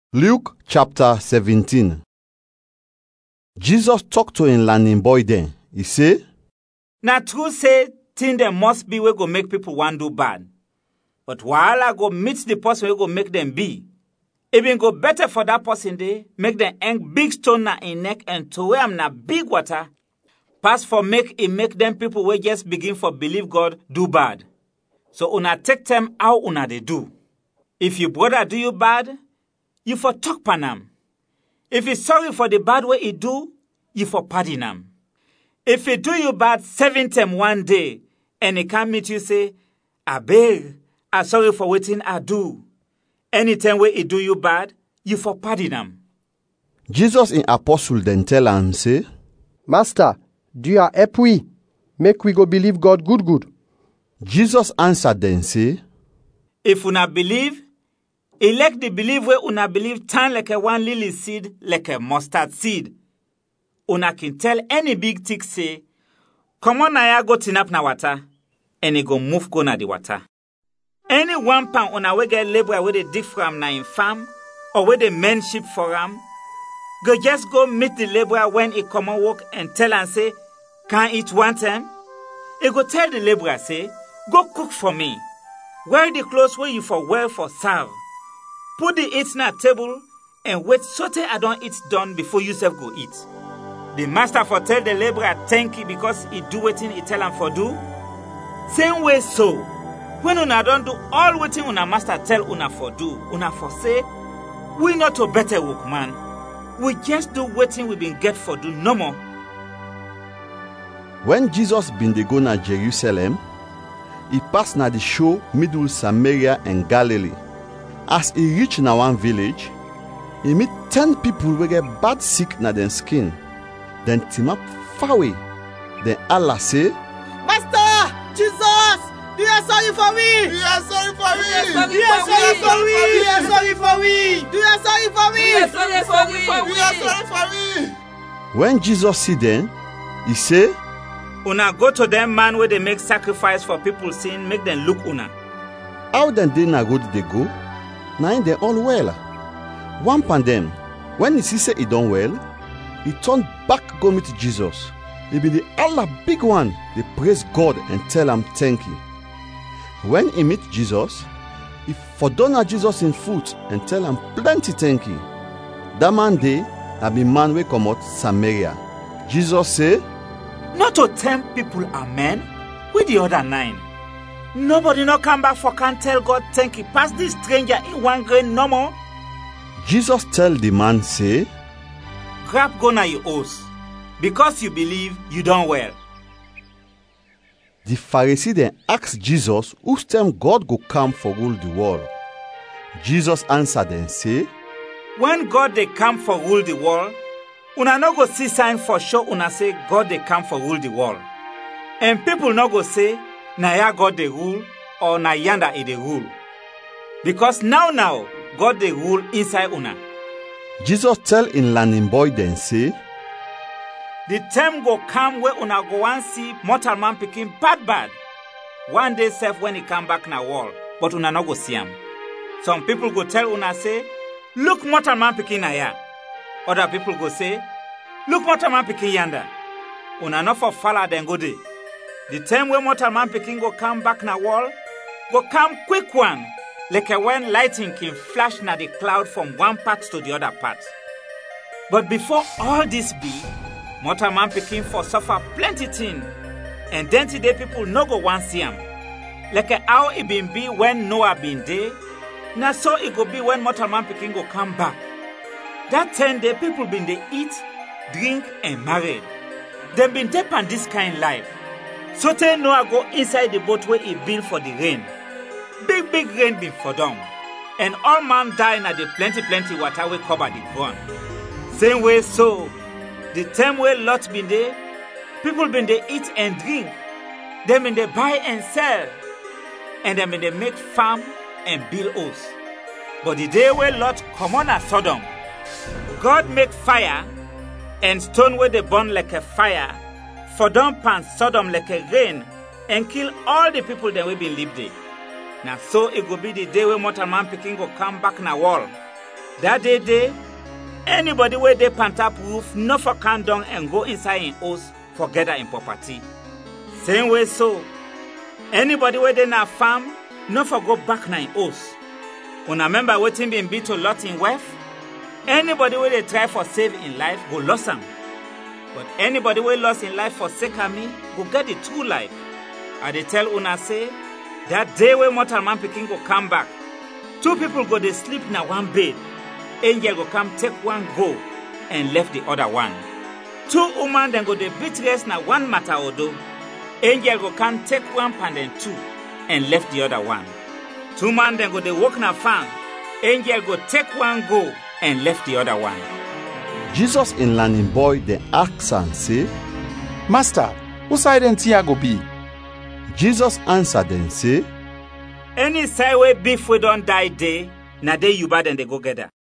Luke chapter 17. Jesus talk to him learning boy then. He say, Na true say thing dem must be wey go make people want do bad. But wahala go meet the person wey go make them be. It been go better for that person dey make them hang big stone na in neck and throw am na big water. Pass for make them people wey just begin for believe God do bad. So una take time how una dey do. If your brother do you bad, you for talk pan am. If he sorry for the bad way he do, you for pardon am. If he do you bad 7 times one day, and he can't meet you say, Abeg, I sorry for wetin I do. Anytime way he do you bad, you for pardon am. Jesus in apostle then tell am say, Master, do you help we? Make we go believe God good. Jesus answered then say, If una believe, elect the belief wey una believe turn like a one lily seed, like a mustard seed. Una can tell any big tick say, come on na go tinap na water, and he go move go na the water. Any 1 pound una we get labor where they dig from na in farm, or where they mend sheep for am, go just go meet the laborer when he come on work and tell and say, can eat 1 time? He go tell the laborer say, go cook for me. Wear the clothes where you for wear for serve. Put the eat na table and wait sotey I don't eat done before you self go eat. The master for tell the laborer thank you because he do wetin he tell him for do. Same way so, when una don't do all wetin una master tell una for do, una for say, we not to better work man. We just do wetin we been get for do no more. When Jesus been dey go na Jerusalem, he pass na the show middle Samaria and Galilee. As he reach na one village, he meet 10 people wey get bad sick na dem skin. Then team up far away. Then Allah say, Master! Jesus! Do you sorry for me? Do you sorry for me? Do you sorry for me? Do you sorry for me? Do you sorry for me? Do you sorry for me? Do you sorry for me? When Jesus see them, he say, Una go to them man where they make sacrifice for people's sin, make them look una. how dem dey na road dey go? Na im dem all well. One pan dem, when he see say he don well, he turn back go meet Jesus. He be the Allah big one, dey praise God and tell am thank you. When he meet Jesus, he for down na Jesus in foot and tell am plenty thank you. That man dey na be man wey comot Samaria. Jesus say, Not to 10 people amen, with the other 9. Nobody no come back for can tell God thank you. Pass this stranger in 1 grain no more. Jesus tell the man say, Grab go na your house. Because you believe, you don't well. the Pharisee then ask Jesus whose time God go come for rule the world. Jesus answered and say, When God they come for rule the world, una no go see sign for sure una say God they come for rule the world. And people no go say, na ya God they rule, or na yanda he they rule. Because now, God they rule inside una. Jesus tell in learning boy then say, The time go come where una go and see mortal man picking bad. One day self when he come back na wall, but una no go see him. Some people go tell una say, look mortal man picking na ya. Other people go say, look mortal man picking yanda. Una no for follow then go dey. The time when mortal man picking go come back na wall, go come quick one, like a when lightning can flash na the cloud from one part to the other part. But before all this be, mortal man picking for suffer plenty thing, and then today people no go want see him. Like how it been be when Noah been there, na so it go be when mortal man picking go come back. That 10 day people been they eat, drink and married. Them been dey on this kind life. So tell Noah go inside the boat where he built for the rain. Big rain been for them, and all man die na the plenty water we cover the ground. Same way so. The time where Lot been there, people been they eat and drink. Them been they buy and sell. And them been they make farm and build house. But the day where Lot come on at Sodom, God make fire and stone where they burn like a fire, for them pan Sodom like a rain, and kill all the people that we been live there. Now so it go be the day where mortal man picking go come back na wall. That day, anybody wey dey pantap roof no for come down and go inside in house for gather in property. Same way so, anybody wey dey na farm no for go back na in house. Una remember wetin been be to Lot in wife? Anybody wey dey try for save in life go lose am. But anybody wey lost in life for sake of me go get the true life. I dey tell una say, that day wey mortal man pikin go come back, 2 people go dey sleep na one bed. Angel go come take one go and left the other one. 2 women then go dey beat rest na one matter odo. Angel go come take one pound and 2 and left the other one. 2 man then go dey work na farm. Angel go take one go and left the other one. Jesus in learning boy dey ask am say, Master, who side and tia go be? Jesus answer dem say, Any side wey beef wey don die dey, na dey you bad and they go gather.